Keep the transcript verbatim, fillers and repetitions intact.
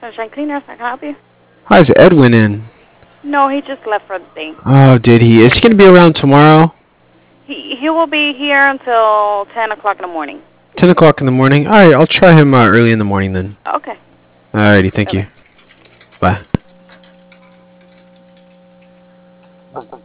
Sunshine Cleaners, I can help you? Hi, is Edwin in? No, he just left for the day. Oh, did he? Is he going to be around tomorrow? He he will be here until ten o'clock in the morning. ten o'clock in the morning? Alright, I'll try him uh, early in the morning then. Okay. Alrighty, thank Bye-bye. you. Bye.